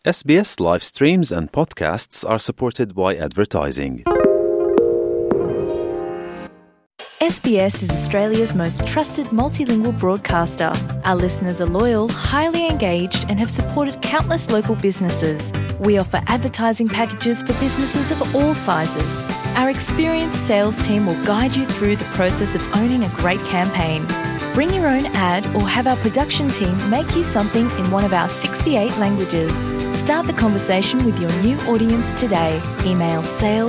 SBS live streams and podcasts are supported by advertising. SBS is Australia's most trusted multilingual broadcaster. Our listeners are loyal, highly engaged, and have supported countless local businesses. We offer advertising packages for businesses of all sizes. Our experienced sales team will guide you through the process of owning a great campaign. Bring your own ad or have our production team make you something in one of our 68 languages. Start the conversation with your new audience today. Email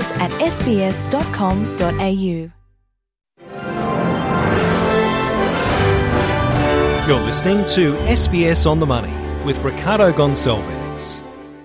sales@sbs.com.au. You're listening to SBS On The Money with Ricardo Gonçalves.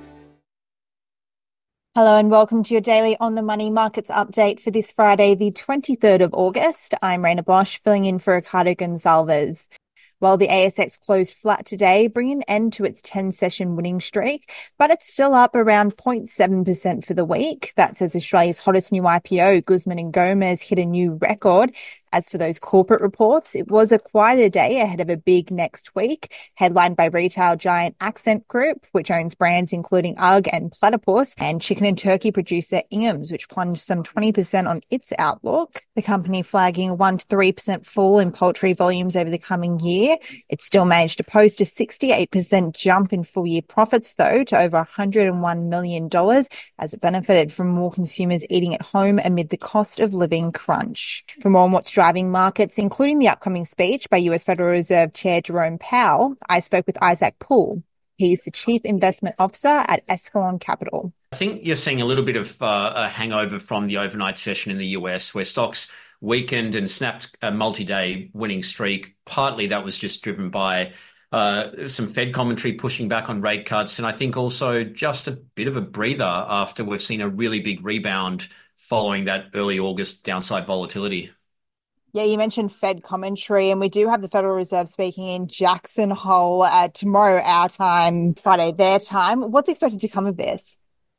Hello and welcome to your daily On The Money markets update for this Friday, the 23rd of August. I'm Raina Bosch, filling in for Ricardo Gonçalves. Well, the ASX closed flat today, bringing an end to its 10-session winning streak, but it's still up around 0.7% for the week. That's as Australia's hottest new IPO, Guzman y Gomez, hit a new record. As for those corporate reports, it was a quieter day ahead of a big next week, headlined by retail giant Accent Group, which owns brands including UGG and Platypus, and chicken and turkey producer Ingham's, which plunged some 20% on its outlook. The company flagging a 1 to 3% fall in poultry volumes over the coming year. It still managed to post a 68% jump in full-year profits, though, to over $101 million, as it benefited from more consumers eating at home amid the cost of living crunch. For more on what's driving markets, including the upcoming speech by US Federal Reserve Chair Jerome Powell, I spoke with Isaac Poole. He's the Chief Investment Officer at Escalon Capital. I think you're seeing a little bit of a hangover from the overnight session in the US, where stocks weakened and snapped a multi-day winning streak. Partly that was just driven by some Fed commentary pushing back on rate cuts, and I think also just a bit of a breather after we've seen a really big rebound following that early August downside volatility. Yeah, you mentioned Fed commentary, and we do have the Federal Reserve speaking in Jackson Hole tomorrow, our time, Friday, their time. What's expected to come of this?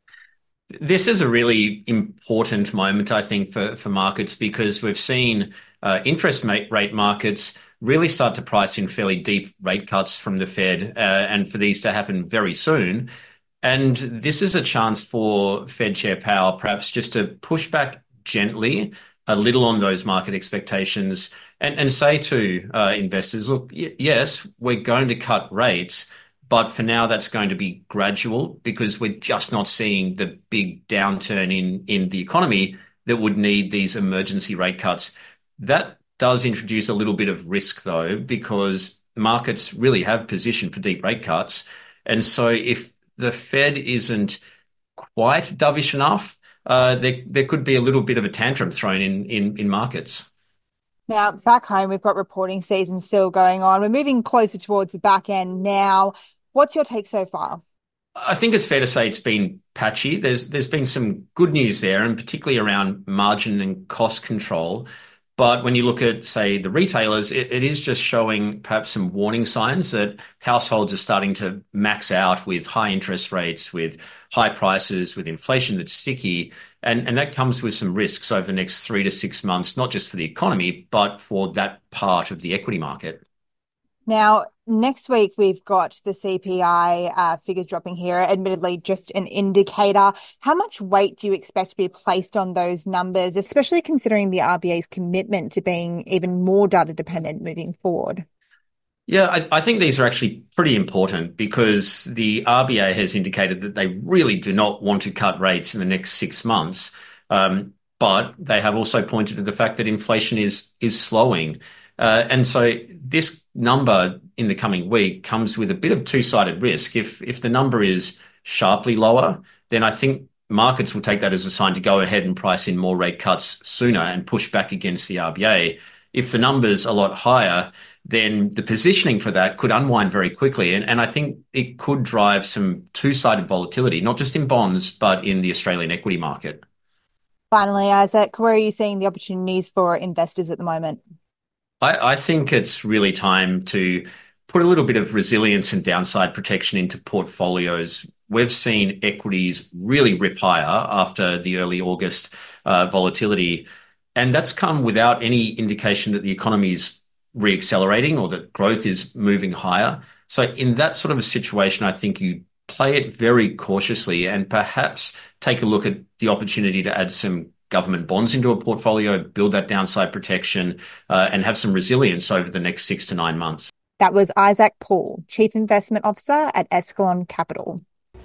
This is a really important moment, I think, for markets, because we've seen interest rate markets really start to price in fairly deep rate cuts from the Fed, and for these to happen very soon. And this is a chance for Fed Chair Powell perhaps just to push back gently a little on those market expectations and say to investors, look, yes, we're going to cut rates, but for now that's going to be gradual, because we're just not seeing the big downturn in the economy that would need these emergency rate cuts. That does introduce a little bit of risk, though, because markets really have positioned for deep rate cuts. And so if the Fed isn't quite dovish enough, there could be a little bit of a tantrum thrown in markets. Now, back home, we've got reporting season still going on. We're moving closer towards the back end now. What's your take so far? I think it's fair to say it's been patchy. There's been some good news there, and particularly around margin and cost control. But when you look at, say, the retailers, it is just showing perhaps some warning signs that households are starting to max out with high interest rates, with high prices, with inflation that's sticky. And that comes with some risks over the next 3 to 6 months, not just for the economy, but for that part of the equity market. Now, next week, we've got the CPI figures dropping here, admittedly just an indicator. How much weight do you expect to be placed on those numbers, especially considering the RBA's commitment to being even more data dependent moving forward? Yeah, I think these are actually pretty important, because the RBA has indicated that they really do not want to cut rates in the next 6 months. But they have also pointed to the fact that inflation is slowing. And so this number in the coming week comes with a bit of two-sided risk. If the number is sharply lower, then I think markets will take that as a sign to go ahead and price in more rate cuts sooner and push back against the RBA. If the number's a lot higher, then the positioning for that could unwind very quickly. And I think it could drive some two-sided volatility, not just in bonds, but in the Australian equity market. Finally, Isaac, where are you seeing the opportunities for investors at the moment? I think it's really time to put a little bit of resilience and downside protection into portfolios. We've seen equities really rip higher after the early August volatility, and that's come without any indication that the economy is reaccelerating or that growth is moving higher. So in that sort of a situation, I think you play it very cautiously and perhaps take a look at the opportunity to add some government bonds into a portfolio, build that downside protection, and have some resilience over the next 6 to 9 months. That was Isaac Poole, Chief Investment Officer at Escalon Capital.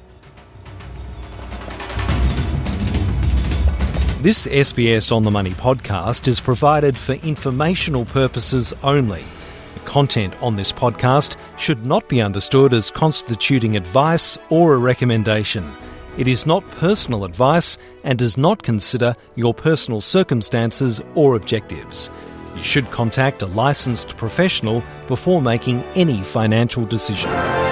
This SBS On The Money podcast is provided for informational purposes only. The content on this podcast should not be understood as constituting advice or a recommendation. It is not personal advice and does not consider your personal circumstances or objectives. You should contact a licensed professional before making any financial decision.